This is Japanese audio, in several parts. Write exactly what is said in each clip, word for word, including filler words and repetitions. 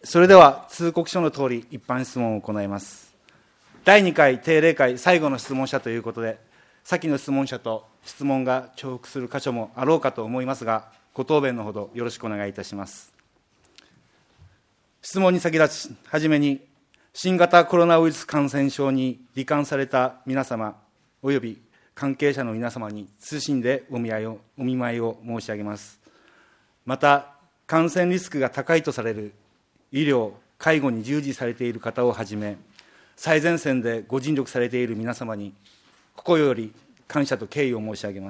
それでは通告書の通り一般質問を行います。だいにかい定例会最後の質問者ということで、先の質問者と質問が重複する箇所もあろうかと思いますが、ご答弁のほどよろしくお願いいたします。質問に先立ち、はじめに新型コロナウイルス感染症に罹患された皆様および関係者の皆様に謹んでお見舞いを、お見舞いを申し上げます。また、感染リスクが高いとされる医療・介護に従事されている方をはじめ、最前線でご尽力されている皆様に、心より感謝と敬意を申し上げます。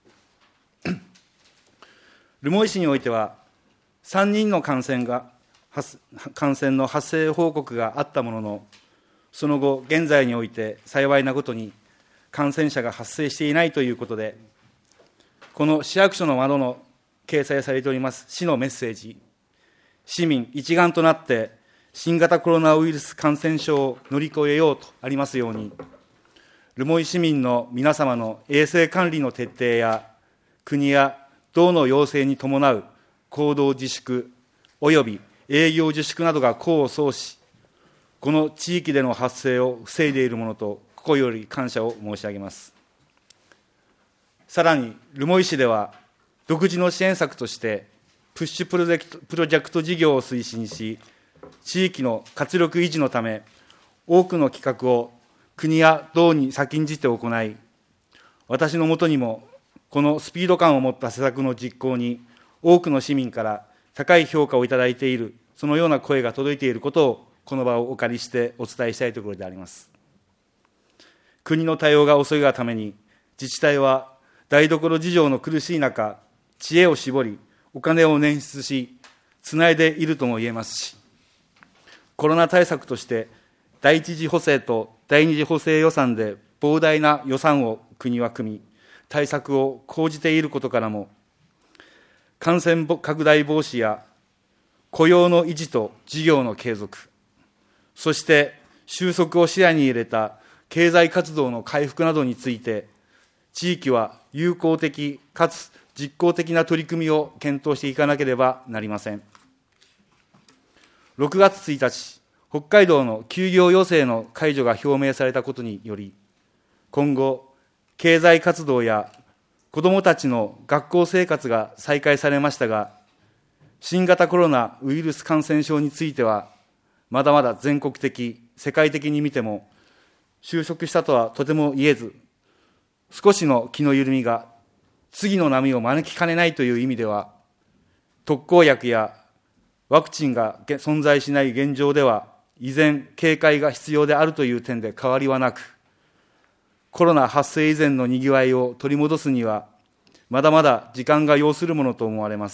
留萌市においては、さんにんの感染が感染の発生報告があったものの、その後、現在において幸いなことに感染者が発生していないということで、この市役所の窓の掲載されております市のメッセージ、市民一丸となって新型コロナウイルス感染症を乗り越えようとありますように、留萌市民の皆様の衛生管理の徹底や、国や道の要請に伴う行動自粛および営業自粛などが功を奏し、この地域での発生を防いでいるものと心より感謝を申し上げます。さらに、留萌市では独自の支援策としてプッシュプロジェクト、プロジェクト事業を推進し、地域の活力維持のため、多くの企画を国や道に先んじて行い、私のもとにもこのスピード感を持った施策の実行に多くの市民から高い評価をいただいている、そのような声が届いていることをこの場をお借りしてお伝えしたいところであります。国の対応が遅いがために、自治体は台所事情の苦しい中、知恵を絞り、お金を捻出し、つないでいるとも言えますし、コロナ対策として第一次補正と第二次補正予算で膨大な予算を国は組み、対策を講じていることからも、感染拡大防止や雇用の維持と事業の継続、そして収束を視野に入れた経済活動の回復などについて、地域は有効的かつ実効的な取り組みを検討していかなければなりません。ろくがつついたち、北海道の休業要請の解除が表明されたことにより、今後、経済活動や子どもたちの学校生活が再開されましたが、新型コロナウイルス感染症については、まだまだ全国的、世界的に見ても、収束したとはとても言えず、少しの気の緩みが次の波を招きかねないという意味では、特効薬やワクチンが存在しない現状では、依然警戒が必要であるという点で変わりはなく、コロナ発生以前のにぎわいを取り戻すには、まだまだ時間が要するものと思われます。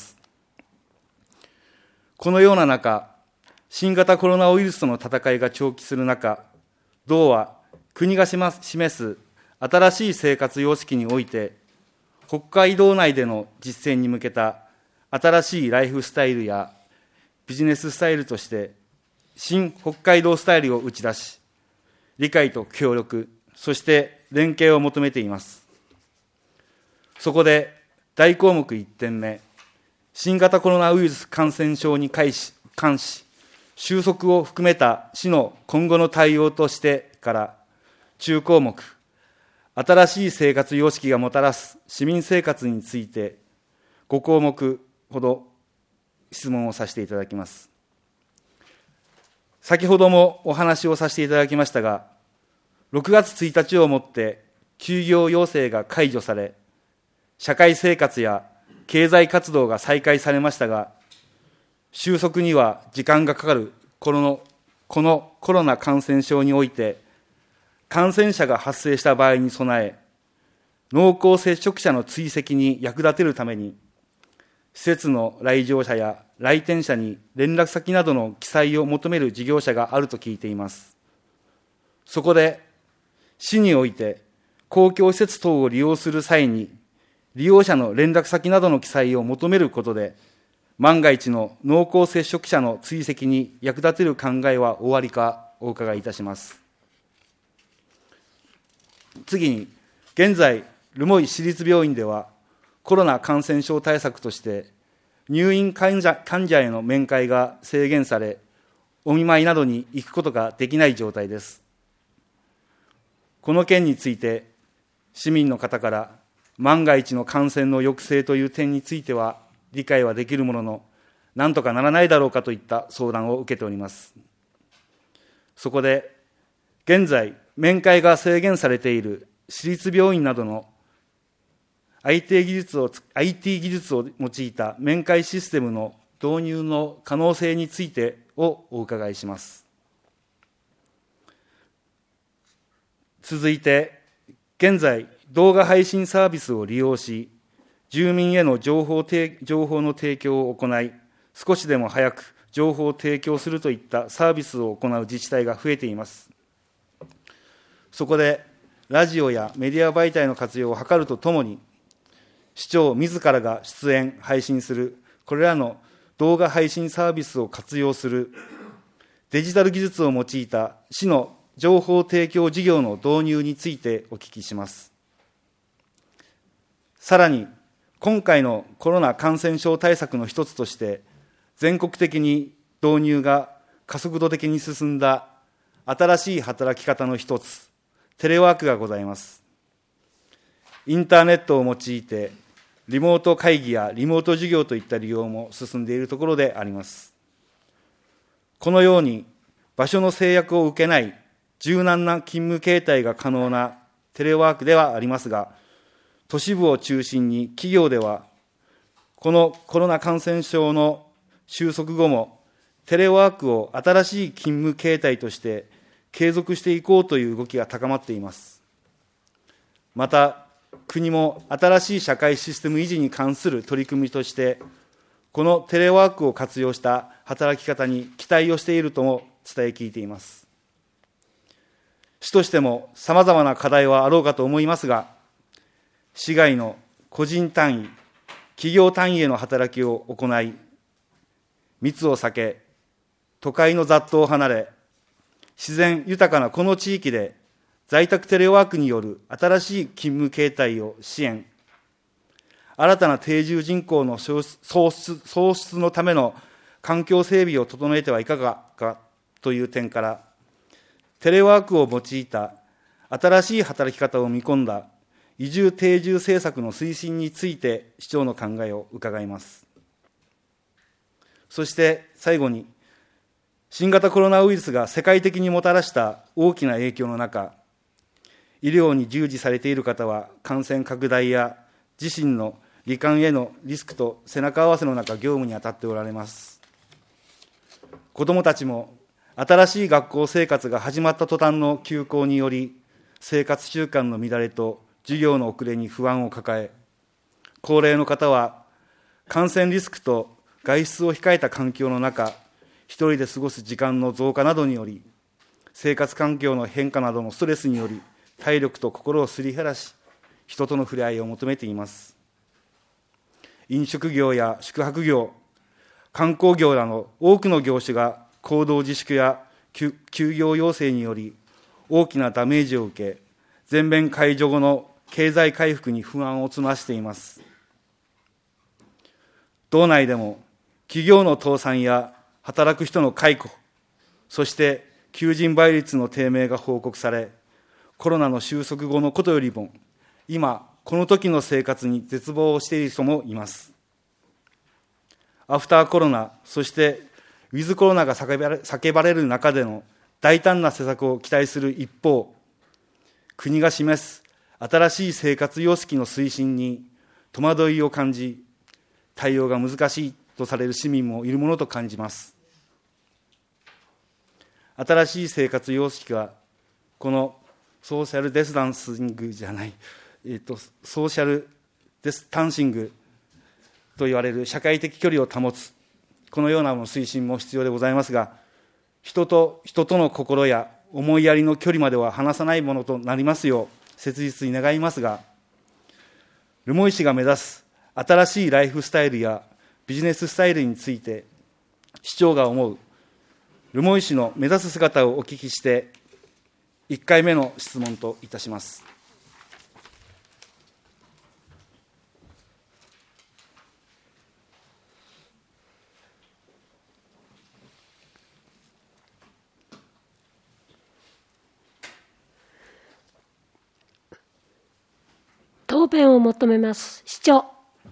このような中、新型コロナウイルスとの戦いが長期する中、道は国が示す新しい生活様式において、北海道内での実践に向けた新しいライフスタイルやビジネススタイルとして、新北海道スタイルを打ち出し、理解と協力、そして連携を求めています。そこで大項目いってんめ、新型コロナウイルス感染症に関し、関し収束を含めた市の今後の対応としてから中項目、新しい生活様式がもたらす市民生活についてごこうもくほど質問をさせていただきます。先ほどもお話をさせていただきましたが、ろくがつついたちをもって休業要請が解除され、社会生活や経済活動が再開されましたが、収束には時間がかかるこの、このコロナ感染症において、感染者が発生した場合に備え、濃厚接触者の追跡に役立てるために、施設の来場者や来店者に連絡先などの記載を求める事業者があると聞いています。そこで、市において公共施設等を利用する際に、利用者の連絡先などの記載を求めることで、万が一の濃厚接触者の追跡に役立てる考えはおありかお伺いいたします。次に、現在、留萌市立病院では、コロナ感染症対策として、 入院患者、患者への面会が制限され、お見舞いなどに行くことができない状態です。この件について、市民の方から万が一の感染の抑制という点については理解はできるものの、なんとかならないだろうかといった相談を受けております。そこで、現在、面会が制限されている私立病院などの アイティー 技術を、アイティー 技術を用いた面会システムの導入の可能性についてをお伺いします。続いて、現在、動画配信サービスを利用し、住民への情報提情報の提供を行い、少しでも早く情報を提供するといったサービスを行う自治体が増えています。そこで、ラジオやメディア媒体の活用を図るとともに、市長自らが出演、配信する、これらの動画配信サービスを活用する、デジタル技術を用いた市の情報提供事業の導入についてお聞きします。さらに、今回のコロナ感染症対策の一つとして、全国的に導入が加速度的に進んだ新しい働き方の一つ、テレワークがございます。インターネットを用いて、リモート会議やリモート授業といった利用も進んでいるところであります。このように、場所の制約を受けない柔軟な勤務形態が可能なテレワークではありますが、都市部を中心に企業では、このコロナ感染症の収束後も、テレワークを新しい勤務形態として継続していこうという動きが高まっています。また、国も新しい社会システム維持に関する取り組みとして、このテレワークを活用した働き方に期待をしているとも伝え聞いています。市としてもさまざまな課題はあろうかと思いますが、市外の個人単位、企業単位への働きを行い、密を避け、都会の雑踏を離れ、自然豊かなこの地域で在宅テレワークによる新しい勤務形態を支援、新たな定住人口の創出、創出のための環境整備を整えてはいかがかという点から、テレワークを用いた新しい働き方を見込んだ移住定住政策の推進について市長の考えを伺います。そして最後に、新型コロナウイルスが世界的にもたらした大きな影響の中、医療に従事されている方は感染拡大や自身の罹患へのリスクと背中合わせの中、業務に当たっておられます。子どもたちも新しい学校生活が始まった途端の休校により、生活習慣の乱れと授業の遅れに不安を抱え、高齢の方は感染リスクと外出を控えた環境の中、一人で過ごす時間の増加などにより、生活環境の変化などのストレスにより、体力と心をすり減らし、人との触れ合いを求めています。飲食業や宿泊業、観光業など多くの業種が行動自粛や休業要請により大きなダメージを受け、全面解除後の経済回復に不安を募らせています。道内でも企業の倒産や働く人の解雇、そして求人倍率の低迷が報告され、コロナの収束後のことよりも、今、この時の生活に絶望をしている人もいます。アフターコロナ、そしてウィズコロナが叫ばれ、叫ばれる中での大胆な施策を期待する一方、国が示す新しい生活様式の推進に戸惑いを感じ、対応が難しいとされる市民もいるものと感じます。新しい生活様式は、このソーシャルデスタンシングじゃない、えーと、ソーシャルデスタンシングと言われる社会的距離を保つ、このような推進も必要でございますが、人と人との心や思いやりの距離までは離さないものとなりますよう切実に願いますが、留萌市が目指す新しいライフスタイルやビジネススタイルについて、市長が思う留萌市の目指す姿をお聞きして、いっかいめの質問といたします。 答弁を求めます。市長。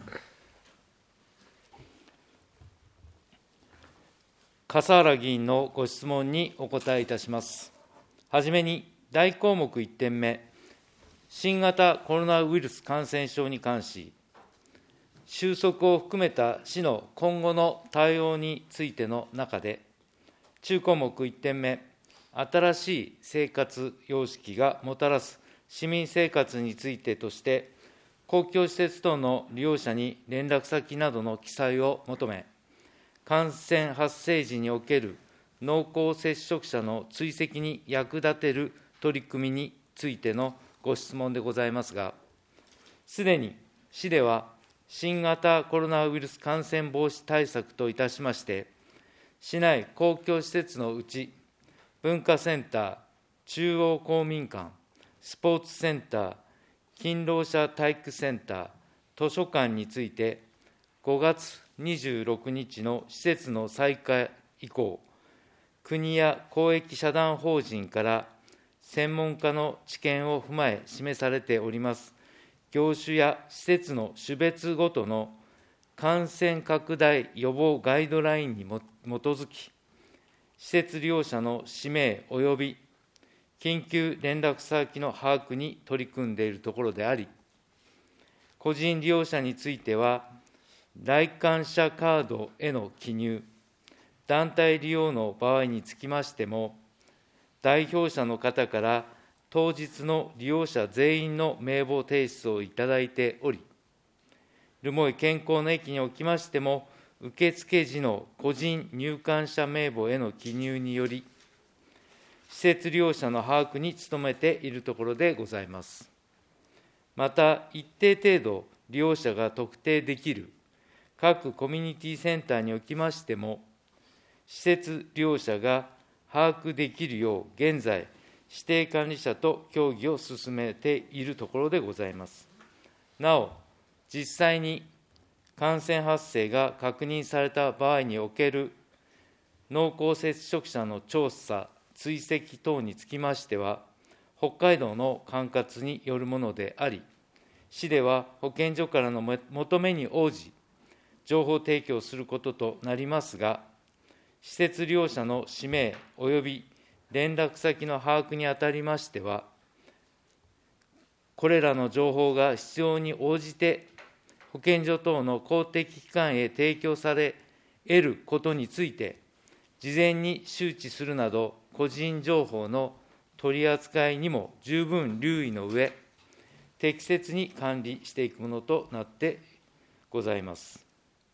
笠原議員のご質問にお答えいたします。はじめに、大項目いってんめ、新型コロナウイルス感染症に関し、収束を含めた市の今後の対応についての中で、中項目いってんめ、新しい生活様式がもたらす市民生活についてとして、公共施設等の利用者に連絡先などの記載を求め、感染発生時における濃厚接触者の追跡に役立てる取り組みについてのご質問でございますが、すでに市では新型コロナウイルス感染防止対策といたしまして、市内公共施設のうち、文化センター、中央公民館、スポーツセンター、勤労者体育センター、図書館について、ごがつにじゅうろくにちの施設の再開以降、国や公益社団法人から専門家の知見を踏まえ示されております、業種や施設の種別ごとの感染拡大予防ガイドラインに基づき、施設利用者の氏名および緊急連絡先の把握に取り組んでいるところであり、個人利用者については、来館者カードへの記入、団体利用の場合につきましても、代表者の方から当日の利用者全員の名簿提出をいただいており、留萌健康の駅におきましても、受付時の個人入館者名簿への記入により、施設利用者の把握に努めているところでございます。また、一定程度利用者が特定できる各コミュニティセンターにおきましても、施設利用者が把握できるよう、現在、指定管理者と協議を進めているところでございます。なお、実際に感染発生が確認された場合における濃厚接触者の調査、追跡等につきましては、北海道の管轄によるものであり、市では保健所からの求めに応じ、情報提供することとなりますが、施設利用者の氏名および連絡先の把握にあたりましては、これらの情報が必要に応じて、保健所等の公的機関へ提供され得ることについて、事前に周知するなど、個人情報の取り扱いにも十分留意の上、適切に管理していくものとなってございます。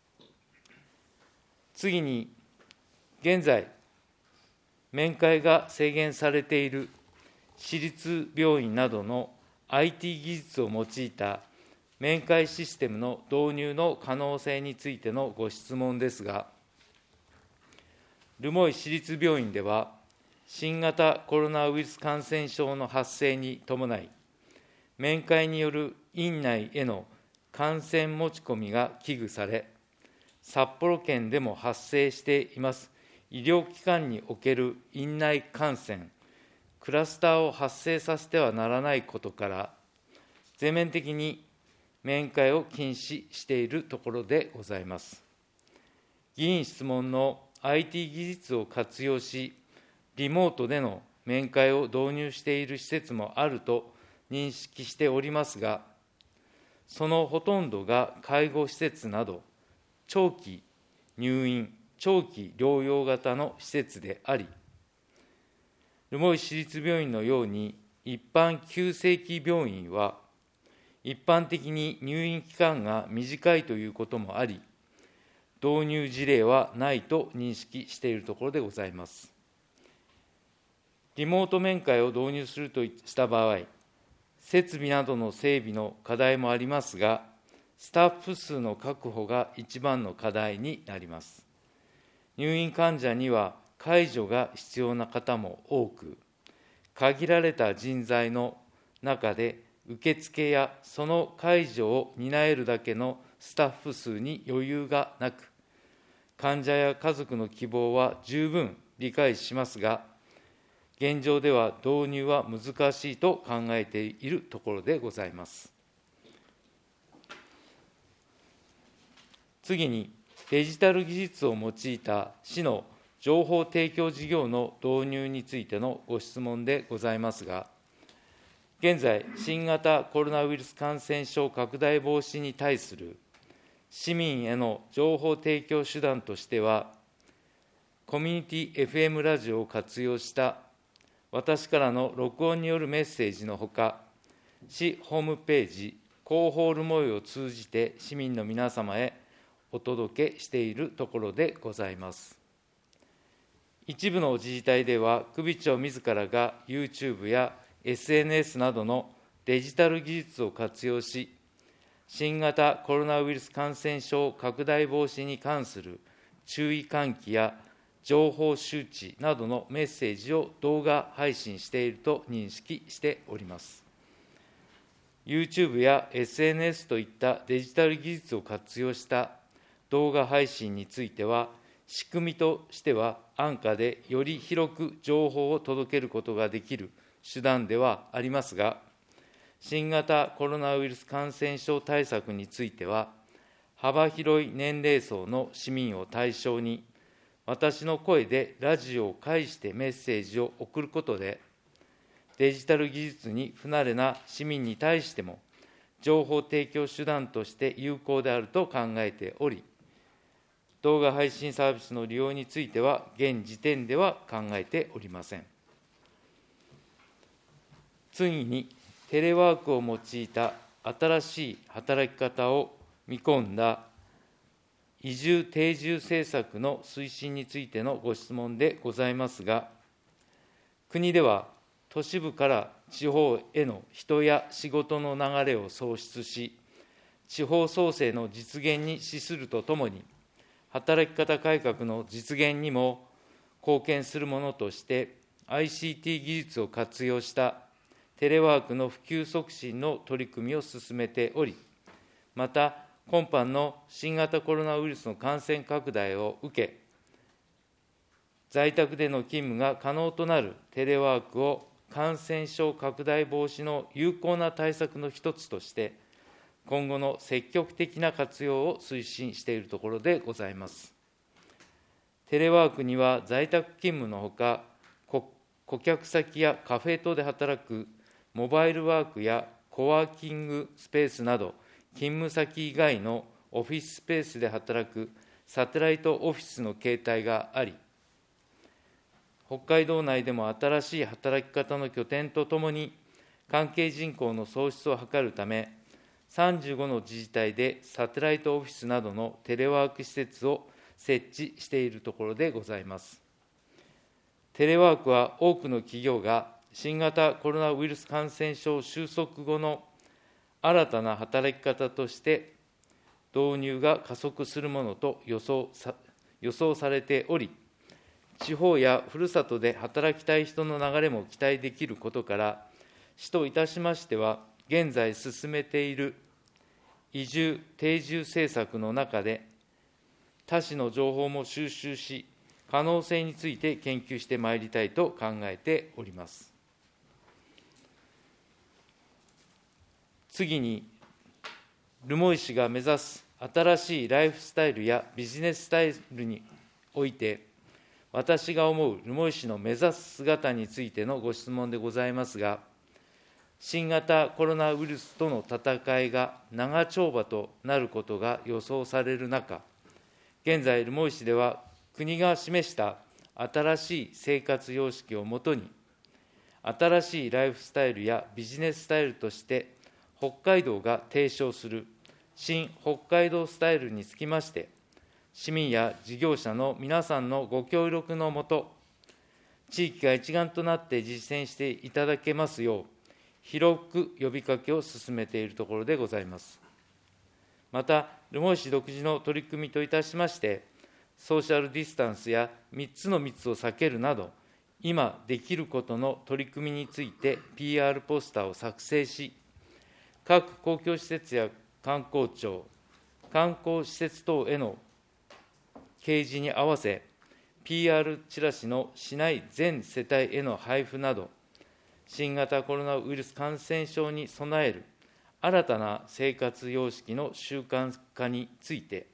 次に、現在、面会が制限されている私立病院などの アイティー 技術を用いた面会システムの導入の可能性についてのご質問ですが、留萌市立病院では、新型コロナウイルス感染症の発生に伴い、面会による院内への感染持ち込みが危惧され、札幌圏でも発生しています医療機関における院内感染、クラスターを発生させてはならないことから、全面的に面会を禁止しているところでございます。議員質問の アイティー 技術を活用し、リモートでの面会を導入している施設もあると認識しておりますが、そのほとんどが介護施設など、長期入院、長期療養型の施設であり、留萌市立病院のように一般急性期病院は、一般的に入院期間が短いということもあり、導入事例はないと認識しているところでございます。リモート面会を導入するとした場合、設備などの整備の課題もありますが、スタッフ数の確保が一番の課題になります。入院患者には介助が必要な方も多く、限られた人材の中で受付やその介助を担えるだけのスタッフ数に余裕がなく、患者や家族の希望は十分理解しますが、現状では導入は難しいと考えているところでございます。 次に、デジタル技術を用いた市の情報提供事業の導入についてのご質問でございますが、現在、新型コロナウイルス感染症拡大防止に対する市民への情報提供手段としては、コミュニティ エフエム ラジオを活用した私からの録音によるメッセージのほか、市ホームページ、広報留萌を通じて市民の皆様へお届けしているところでございます。一部の自治体では、首長自らが YouTube や エスエヌエス などのデジタル技術を活用し、新型コロナウイルス感染症拡大防止に関する注意喚起や情報周知などのメッセージを動画配信していると認識しております。YouTube や エスエヌエス といったデジタル技術を活用した動画配信については、仕組みとしては安価でより広く情報を届けることができる手段ではありますが、新型コロナウイルス感染症対策については、幅広い年齢層の市民を対象に、私の声でラジオを介してメッセージを送ることで、デジタル技術に不慣れな市民に対しても、情報提供手段として有効であると考えており、動画配信サービスの利用については、現時点では考えておりません。次に、テレワークを用いた新しい働き方を見込んだ移住定住政策の推進についてのご質問でございますが、国では都市部から地方への人や仕事の流れを創出し、地方創生の実現に資するとともに、働き方改革の実現にも貢献するものとして、アイシーティー 技術を活用したテレワークの普及促進の取り組みを進めており、また、今般の新型コロナウイルスの感染拡大を受け、在宅での勤務が可能となるテレワークを感染症拡大防止の有効な対策の一つとして、今後の積極的な活用を推進しているところでございます。テレワークには在宅勤務のほか、顧客先やカフェ等で働くモバイルワークやコワーキングスペースなど、勤務先以外のオフィススペースで働くサテライトオフィスの形態があり、北海道内でも新しい働き方の拠点とともに、関係人口の創出を図るため、さんじゅうごの自治体でサテライトオフィスなどのテレワーク施設を設置しているところでございます。テレワークは多くの企業が新型コロナウイルス感染症収束後の新たな働き方として導入が加速するものと予想さ、予想されており、地方やふるさとで働きたい人の流れも期待できることから、市といたしましては、現在進めている移住・定住政策の中で、他市の情報も収集し、可能性について研究してまいりたいと考えております。次に、留萌市が目指す新しいライフスタイルやビジネススタイルにおいて、私が思う留萌市の目指す姿についてのご質問でございますが、新型コロナウイルスとの闘いが長丁場となることが予想される中、現在、留萌市では国が示した新しい生活様式をもとに、新しいライフスタイルやビジネススタイルとして、北海道が提唱する新北海道スタイルにつきまして、市民や事業者の皆さんのご協力のもと、地域が一丸となって実践していただけますよう、広く呼びかけを進めているところでございます。また、留萌市独自の取り組みといたしまして、ソーシャルディスタンスやみっつの密を避けるなど、今できることの取り組みについて ピーアール ポスターを作成し、各公共施設や観光庁、観光施設等への掲示に合わせ、ピーアール チラシの市内全世帯への配布など、新型コロナウイルス感染症に備える新たな生活様式の習慣化について、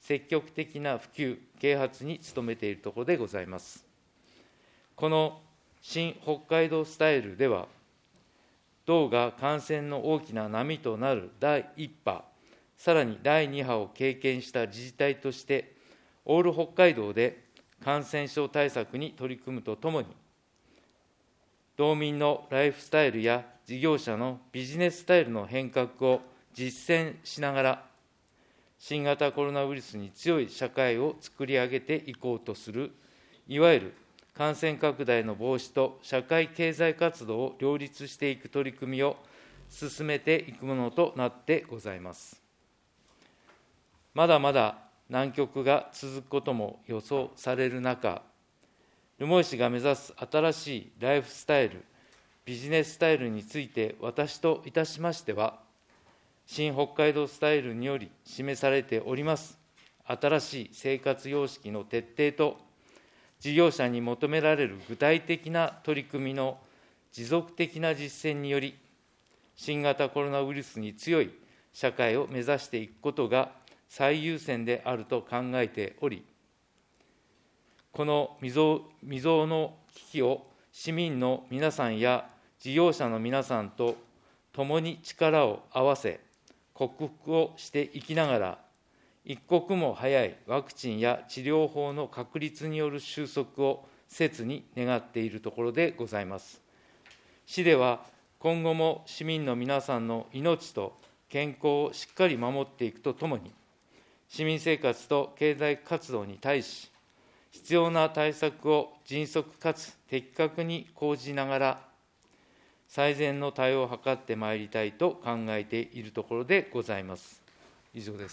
積極的な普及、啓発に努めているところでございます。この新北海道スタイルでは、道が感染の大きな波となるだいいっ波、さらにだいに波を経験した自治体として、オール北海道で感染症対策に取り組むとともに、道民のライフスタイルや事業者のビジネススタイルの変革を実践しながら、新型コロナウイルスに強い社会を作り上げていこうとする、いわゆる感染拡大の防止と社会経済活動を両立していく取り組みを進めていくものとなってございます。まだまだ難局が続くことも予想される中、留萌市が目指す新しいライフスタイル、ビジネススタイルについて、私といたしましては、新北海道スタイルにより示されております新しい生活様式の徹底と、事業者に求められる具体的な取り組みの持続的な実践により、新型コロナウイルスに強い社会を目指していくことが最優先であると考えており、この未曾有、未曾有の危機を市民の皆さんや事業者の皆さんと共に力を合わせ、克服をしていきながら、一刻も早いワクチンや治療法の確立による収束を切に願っているところでございます。市では今後も市民の皆さんの命と健康をしっかり守っていくとともに、市民生活と経済活動に対し、必要な対策を迅速かつ的確に講じながら、最善の対応を図ってまいりたいと考えているところでございます。以上です。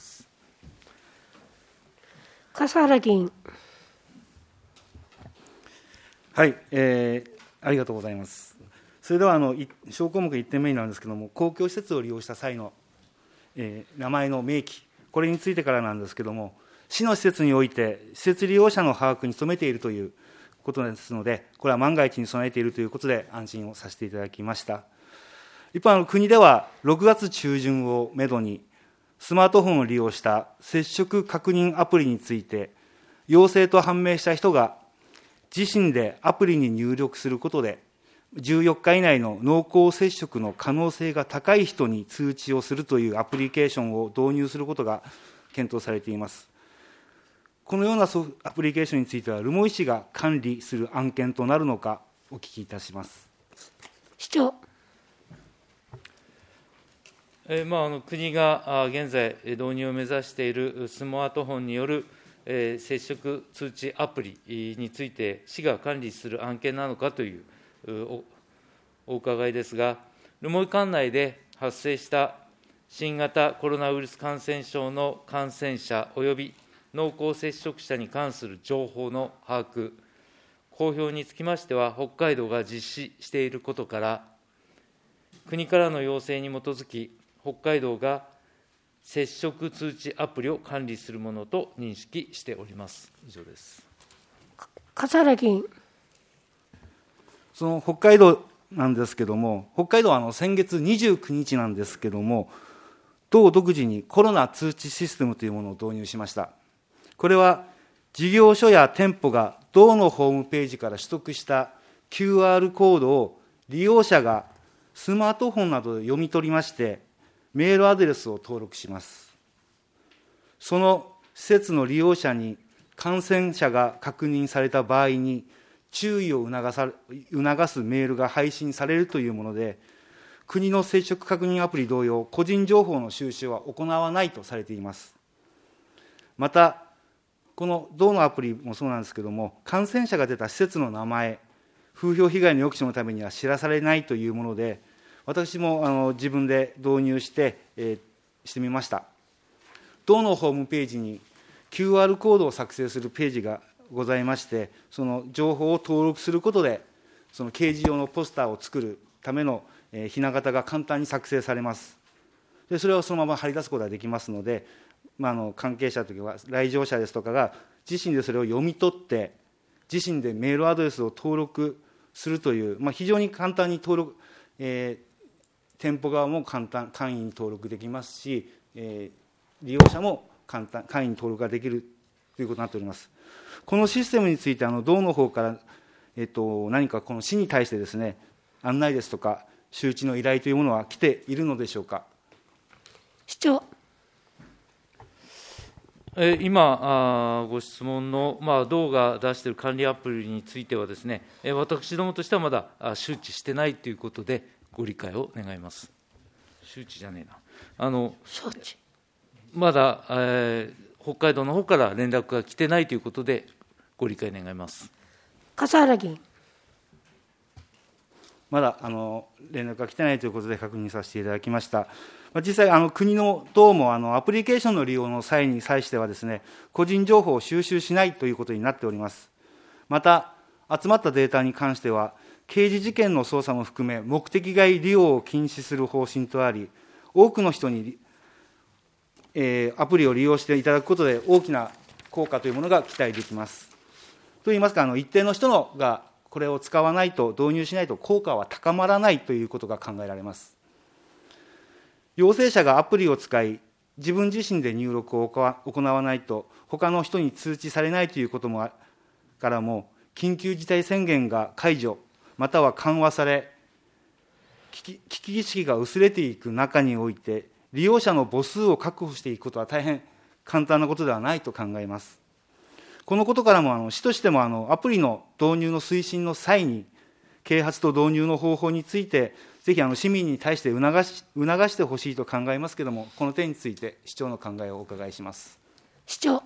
笠原議員。 はい、えー、ありがとうございます。それではあの小項目いってんめになるんですけれども、公共施設を利用した際の、えー、名前の明記、これについてからなんですけれども、市の施設において、施設利用者の把握に努めているということですので、これは万が一に備えているということで、安心をさせていただきました。一方、国ではろくがつ中旬をめどに、スマートフォンを利用した接触確認アプリについて、陽性と判明した人が自身でアプリに入力することで、じゅうよっか以内の濃厚接触の可能性が高い人に通知をするというアプリケーションを導入することが検討されています。このようなアプリケーションについては、留萌市が管理する案件となるのか、お聞きいたします。 市長。 えーまあ、あの国が現在、導入を目指しているスマートフォンによる、えー、接触通知アプリについて、市が管理する案件なのかというお、お伺いですが、留萌管内で発生した新型コロナウイルス感染症の感染者および濃厚接触者に関する情報の把握、公表につきましては、北海道が実施していることから、国からの要請に基づき、北海道が接触通知アプリを管理するものと認識しております。以上です。 笠原議員。 その北海道なんですけれども、北海道はあの先月にじゅうくにちなんですけれども、道独自にコロナ通知システムというものを導入しました。これは事業所や店舗が道のホームページから取得した キューアール コードを利用者がスマートフォンなどで読み取りまして、メールアドレスを登録します。その施設の利用者に感染者が確認された場合に注意を促さ促すメールが配信されるというもので、国の接触確認アプリ同様、個人情報の収集は行わないとされています。また、この道のアプリもそうなんですけれども、感染者が出た施設の名前、風評被害の抑止のためには知らされないというもので、私もあの自分で導入して、えー、してみました。道のホームページに キューアール コードを作成するページがございまして、その情報を登録することで、その掲示用のポスターを作るための、えー、ひな形が簡単に作成されます。で、それをそのまま貼り出すことができますので、まあ、あの関係者というか、来場者ですとかが自身でそれを読み取って、自身でメールアドレスを登録するという、まあ、非常に簡単に登録、えー店舗側も簡単、簡易に登録できますし、えー、利用者も簡単、簡易に登録ができるということになっております。このシステムについて、あの道の方から、えっと、何かこの市に対してですね、案内ですとか、周知の依頼というものは来ているのでしょうか。 市長。 今、ご質問の、まあ、道が出している管理アプリについてはですね、私どもとしてはまだ周知してないということで、ご理解を願います。周知じゃねえな。あの承知。 まだ、えー、北海道の方から連絡が来てないということで、ご理解願います。 笠原議員。 まだあの連絡が来てないということで確認させていただきました。実際、あの国の党もあのアプリケーションの利用の際に際してはですね、個人情報を収集しないということになっております。また、集まったデータに関しては、刑事事件の捜査も含め、目的外利用を禁止する方針とあり、多くの人に、えー、アプリを利用していただくことで、大きな効果というものが期待できます。といいますか、あの一定の人のがこれを使わないと、導入しないと効果は高まらないということが考えられます。陽性者がアプリを使い、自分自身で入力を行わないと、他の人に通知されないということもからも、緊急事態宣言が解除、または緩和され、危機危機意識が薄れていく中において、利用者の母数を確保していくことは大変簡単なことではないと考えます。このことからも、あの市としてもあのアプリの導入の推進の際に、啓発と導入の方法について、ぜひあの市民に対して促し促してほしいと考えますけれども、この点について、市長の考えをお伺いします。 市長。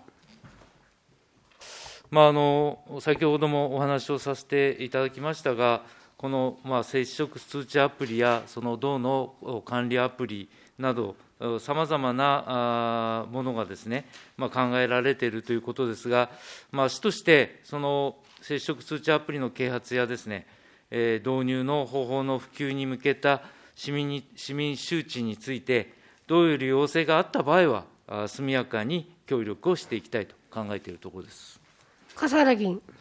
まあ、あの先ほどもお話をさせていただきましたが、この、まあ、接触通知アプリや、その道の管理アプリなど、さまざまなものがですね、まあ、考えられているということですが、まあ、市として、その接触通知アプリの啓発やですね、えー、導入の方法の普及に向けた市民に市民周知について、どういう要請があった場合は、あ速やかに協力をしていきたいと考えているところです。 笠原議員。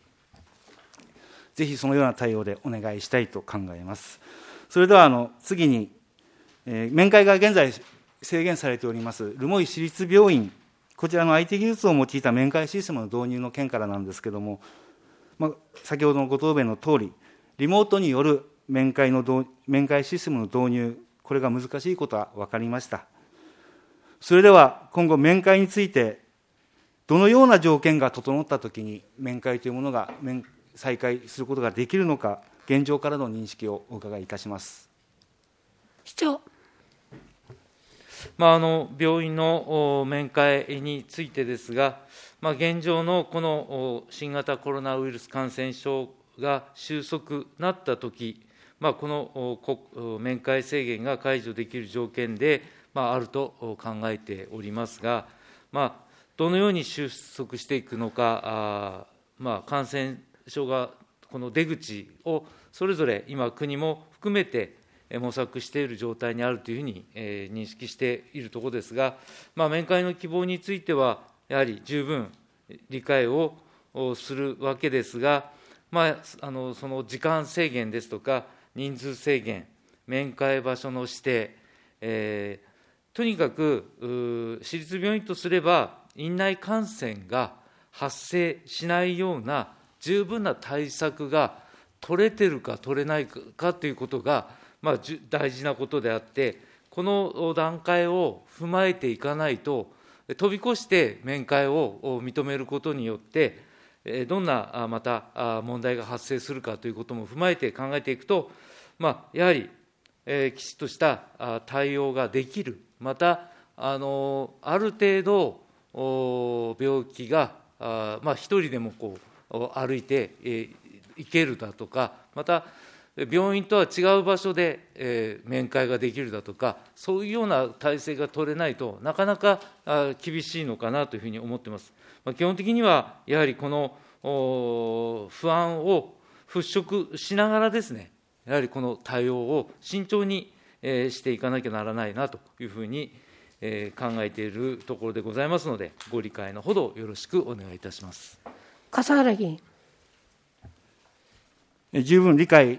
ぜひそのような対応でお願いしたいと考えます。それではあの次に、えー、面会が現在制限されております留萌市立病院、こちらの アイティー 技術を用いた面会システムの導入の件からなんですけれども、まあ、先ほどのご答弁のとおり、リモートによる面会の面会システムの導入、これが難しいことは分かりました。それでは今後、面会について、どのような条件が整ったときに、面会というものが再開することができるのか、現状からの認識をお伺いいたします。 市長。 まあ、あの病院の面会についてですが、まあ、現状のこの新型コロナウイルス感染症が収束なったとき、まあ、この面会制限が解除できる条件で、まあ、あると考えておりますが、まあ、どのように収束していくのか、あまあ、感染症がこの出口をそれぞれ今、国も含めて模索している状態にあるというふうに、えー、認識しているところですが、まあ、面会の希望については、やはり十分理解をするわけですが、まあ、あのその時間制限ですとか、人数制限、面会場所の指定、えー、とにかく市立病院とすれば、院内感染が発生しないような十分な対策が取れてるか取れないかということが、まあ、大事なことであって、この段階を踏まえていかないと、飛び越して面会を認めることによって、どんなまた問題が発生するかということも踏まえて考えていくと、まあ、やはりきちっとした対応ができる、また、あのある程度、病気が、まあ、一人でもこう歩いて行けるだとか、また、病院とは違う場所で、えー、面会ができるだとか、そういうような体制が取れないとなかなかあ厳しいのかなというふうに思っています。まあ、基本的にはやはりこの不安を払拭しながらですね、やはりこの対応を慎重に、えー、していかなきゃならないなというふうに、えー、考えているところでございますので、ご理解のほどよろしくお願いいたします。 笠原議員。 十分理解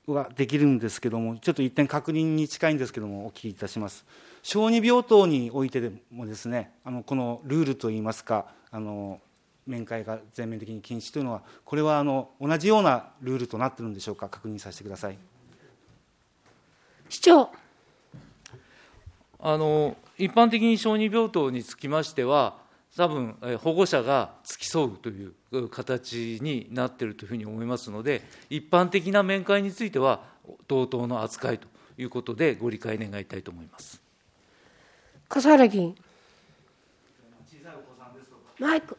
はできるんですけども、ちょっと一点確認に近いんですけども、お聞きいたします。小児病棟においてでもですね、あのこのルールといいますか、あの面会が全面的に禁止というのは、これはあの同じようなルールとなっているんでしょうか、確認させてください。 市長。 あの一般的に小児病棟につきましては、多分保護者が付き添うという形になっているというふうに思いますので、一般的な面会については同等の扱いということで、ご理解願いたいと思います。 笠原議員。マイク。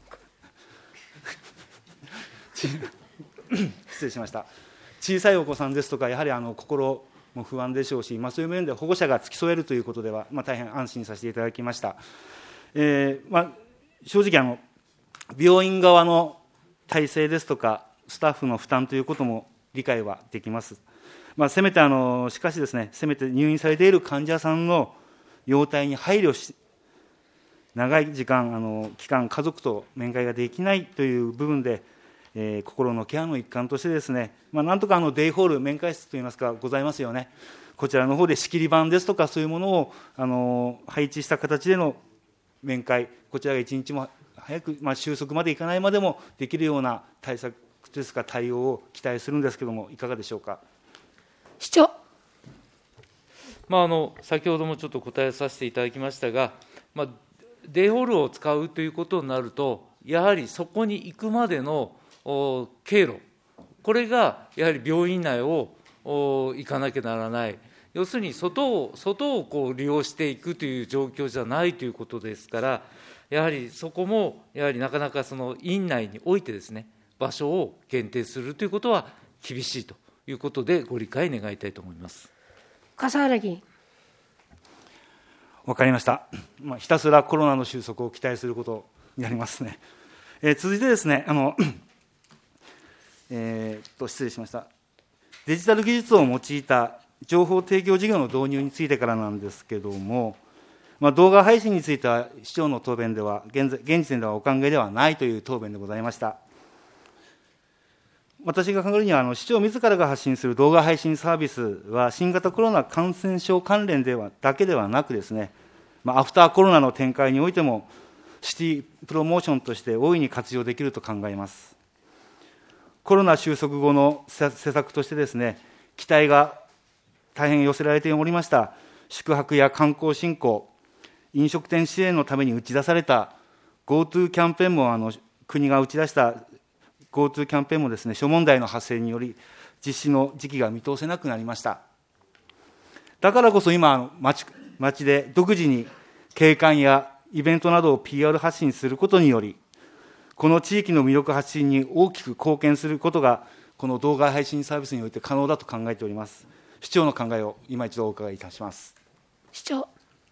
失礼しました。小さいお子さんですとか、やはりあの心も不安でしょうし、まあ、そういう面で保護者が付き添えるということでは、まあ、大変安心させていただきました。えーまあ、正直あの、病院側の体制ですとか、スタッフの負担ということも理解はできます。まあ、せめてあの、しかしですね、せめて入院されている患者さんの容態に配慮し、長い時間、あの期間、家族と面会ができないという部分で、えー、心のケアの一環としてですね、まあ、なんとかあのデイホール、面会室といいますか、ございますよね。こちらの方で仕切り板ですとか、そういうものをあの配置した形での面会、こちらが一日も早く、まあ、収束までいかないまでもできるような対策ですか、対応を期待するんですけれども、いかがでしょうか。 市長。 まあ、あの先ほどもちょっと答えさせていただきましたが、まあ、デイホールを使うということになると、やはりそこに行くまでの経路、これがやはり病院内を行かなきゃならない、要するに外を、外をこう利用していくという状況じゃないということですから、やはりそこも、やはりなかなかその院内においてですね、場所を限定するということは厳しいということで、ご理解願いたいと思います。 笠原議員。 わかりました。まあ、ひたすらコロナの収束を期待することになりますね。えー、続いてですね、あの、えー、っと失礼しました。デジタル技術を用いた情報提供事業の導入についてからなんですけれども、まあ、動画配信については、市長の答弁では現在、現時点ではお考えではないという答弁でございました。私が考えるには、あの市長自らが発信する動画配信サービスは、新型コロナ感染症関連ではだけではなくですね、まあ、アフターコロナの展開においても、シティプロモーションとして大いに活用できると考えます。コロナ収束後の施策としてですね、期待が大変寄せられておりました宿泊や観光振興、飲食店支援のために打ち出された GoTo キャンペーンも、あの国が打ち出した GoTo キャンペーンもですね、諸問題の発生により、実施の時期が見通せなくなりました。だからこそ今、町、町で独自に景観やイベントなどを ピーアール 発信することにより、この地域の魅力発信に大きく貢献することが、この動画配信サービスにおいて可能だと考えております。市長の考えを今一度お伺いいたします。 市長。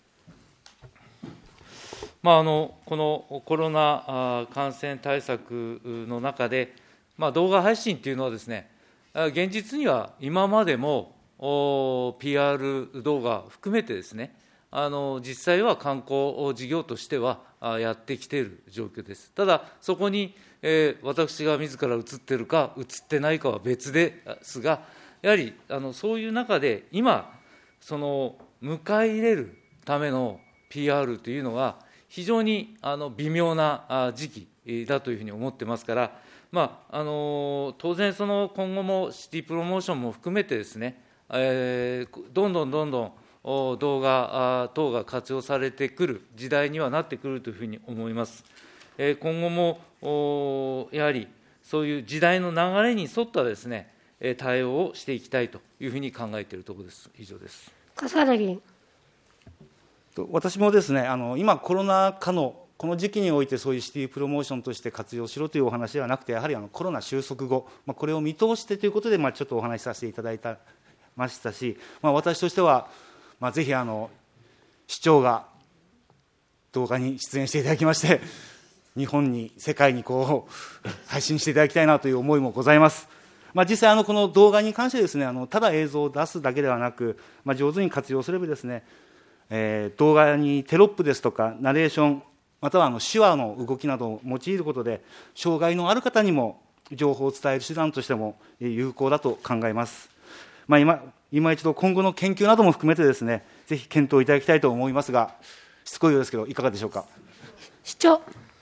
まあ、あのこのコロナ感染対策の中で、まあ、動画配信というのはですね、現実には今までも ピーアール 動画含めてですね、あの実際は観光事業としてはやってきている状況です。ただ、そこに、えー、私が自ら映っているか、映ってないかは別ですが、やはりあのそういう中で、今、その迎え入れるための ピーアール というのは、非常にあの微妙な時期だというふうに思ってますから、まあ、あの当然、その今後もシティプロモーションも含めてですね、えー、どんどんどんどん動画等が活用されてくる時代にはなってくるというふうに思います。えー、今後もやはりそういう時代の流れに沿ったですね、対応をしていきたいというふうに考えているところです。以上です。 笠原議員。 私もですね、あの今、コロナ禍のこの時期において、そういうシティプロモーションとして活用しろというお話ではなくて、やはりあのコロナ収束後、まあ、これを見通してということで、まあ、ちょっとお話しさせていただいたましたし、まあ、私としては、まあ、ぜひあの市長が動画に出演していただきまして、日本に、世界にこう配信していただきたいなという思いもございます。まあ、実際、あのこの動画に関してですね、あのただ映像を出すだけではなく、まあ、上手に活用すればですね、えー、動画にテロップですとか、ナレーション、またはあの手話の動きなどを用いることで、障害のある方にも情報を伝える手段としても有効だと考えます。 まあ、今今一度今後の研究なども含めてですね、ぜひ検討いただきたいと思いますが、しつこいようですけど、いかがでしょうか。 市長。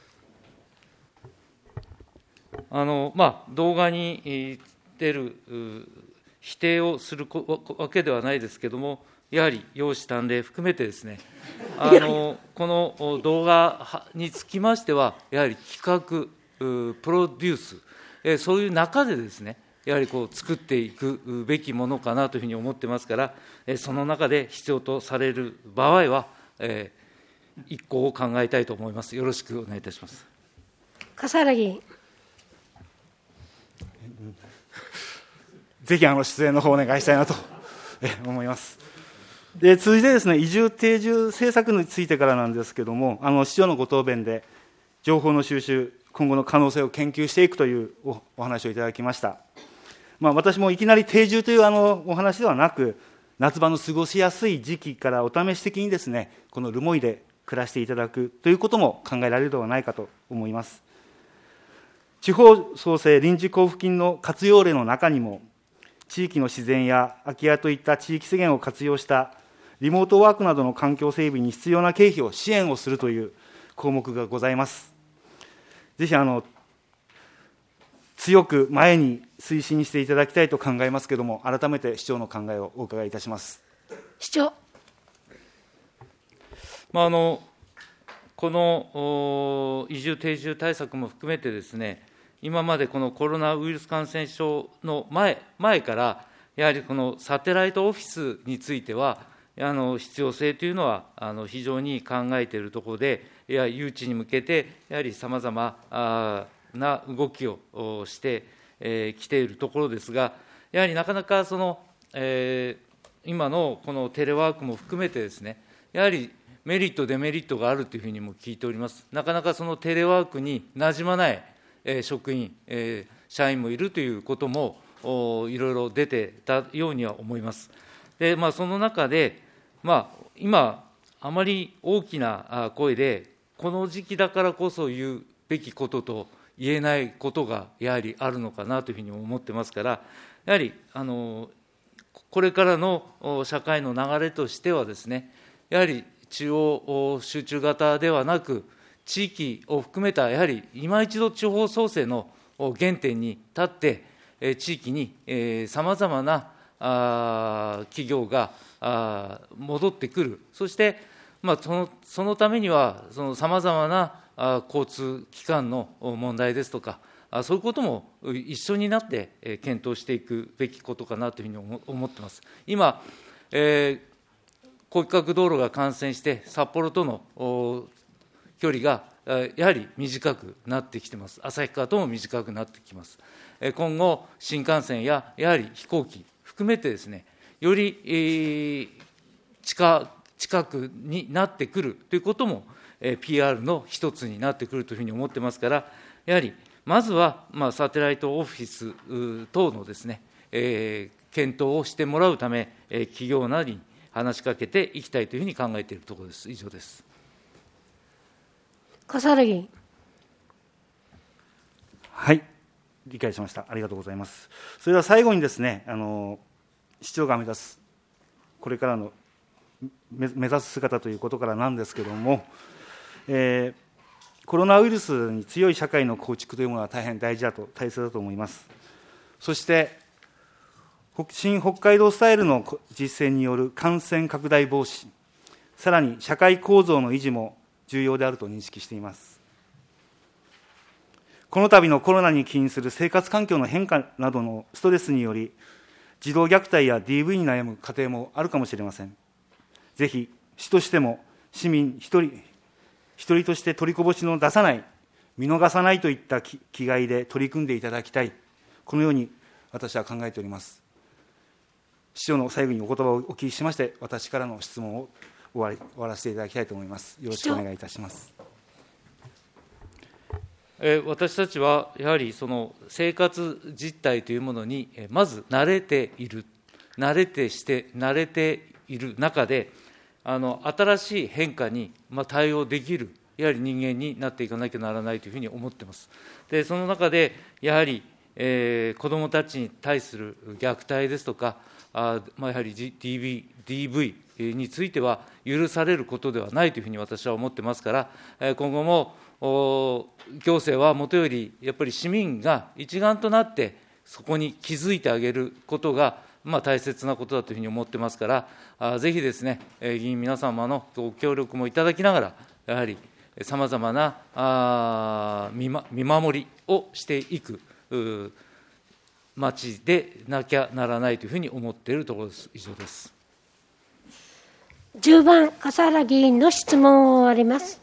あのまあ、動画に出る否定をするわけではないですけれども、やはり容姿端麗含めてですね、あのこの動画につきましては、やはり企画、プロデュース、えそういう中でですね、やはりこう作っていくべきものかなというふうに思ってますから、えその中で必要とされる場合は、えー、一考を考えたいと思います。よろしくお願いいたします。 笠原議員。 ぜひあの出演の方をお願いしたいなと思います。で続いてですね、移住定住政策についてからなんですけれども、あの市長のご答弁で、情報の収集、今後の可能性を研究していくという お, お話をいただきました。まあ、私もいきなり定住というあのお話ではなく、夏場の過ごしやすい時期からお試し的にですね、この留萌で暮らしていただくということも考えられるのではないかと思います。地方創生臨時交付金の活用例の中にも、地域の自然や空き家といった地域資源を活用したリモートワークなどの環境整備に必要な経費を支援をするという項目がございます。ぜひあの強く前に推進していただきたいと考えますけれども、改めて市長の考えをお伺いいたします。 市長。 まあ、あのこの移住定住対策も含めてですね、今までこのコロナウイルス感染症の 前, 前から、やはりこのサテライトオフィスについては、あの必要性というのはあの非常に考えているところで、いや誘致に向けて、やはりさまざまな動きをしてき、えー、ているところですが、やはりなかなかその、えー、今のこのテレワークも含めてですね、やはりメリット、デメリットがあるというふうにも聞いております。なかなかそのテレワークになじまない職員、社員もいるということもいろいろ出てたようには思います。で、まあ、その中で、まあ、今、あまり大きな声で、この時期だからこそ言うべきことと言えないことがやはりあるのかなというふうに思ってますから、やはりあのこれからの社会の流れとしてはですね、やはり地方集中型ではなく、地域を含めた、やはり今一度地方創生の原点に立って、地域にさまざまな企業が戻ってくる、そして、まあ、そのそのためには、さまざまな交通機関の問題ですとか、そういうことも一緒になって検討していくべきことかなというふうに思っています。今、えー広角道路が完成して、札幌との距離がやはり短くなってきています。旭川とも短くなってきます。今後、新幹線ややはり飛行機含めてですね、より、えー、近, 近くになってくるということも、えー、ピーアール の一つになってくるというふうに思ってますから、やはりまずは、まあ、サテライトオフィス等のですね、えー、検討をしてもらうため、えー、企業なりに話しかけていきたいというふうに考えているところです。以上です。 笠原議員。 はい、理解しました。ありがとうございます。それでは最後にですね、あの市長が目指すこれからの目指す姿ということからなんですけれども、えー、コロナウイルスに強い社会の構築というものは大変大事だと、大切だと思います。そして新北海道スタイルの実践による感染拡大防止、さらに社会構造の維持も重要であると認識しています。この度のコロナに起因する生活環境の変化などのストレスにより、児童虐待や ディーブイ に悩む家庭もあるかもしれません。ぜひ、市としても市民一人一人として取りこぼしの出さない、見逃さないといった気概で取り組んでいただきたい、このように私は考えております。市長の最後にお言葉をお聞きしまして、私からの質問を終わり終わらせていただきたいと思います。よろしくお願いいたします。 え私たちはやはりその生活実態というものにまず慣れている、慣れてして慣れている中で、あの新しい変化にま対応できる、やはり人間になっていかなきゃならないというふうに思っています。でその中でやはりえー、子どもたちに対する虐待ですとか、あまあ、やはり ディーブイ、ディーブイ については許されることではないというふうに私は思ってますから、今後も行政はもとより、やっぱり市民が一丸となって、そこに気づいてあげることが、まあ、大切なことだというふうに思ってますから、あぜひですね、議員皆様のご協力もいただきながら、やはりさまざまなあ見、ま、見守りをしていく町でなきゃならないというふうに思っているところです。以上です。 じゅうばん、笠原議員の質問を終わります。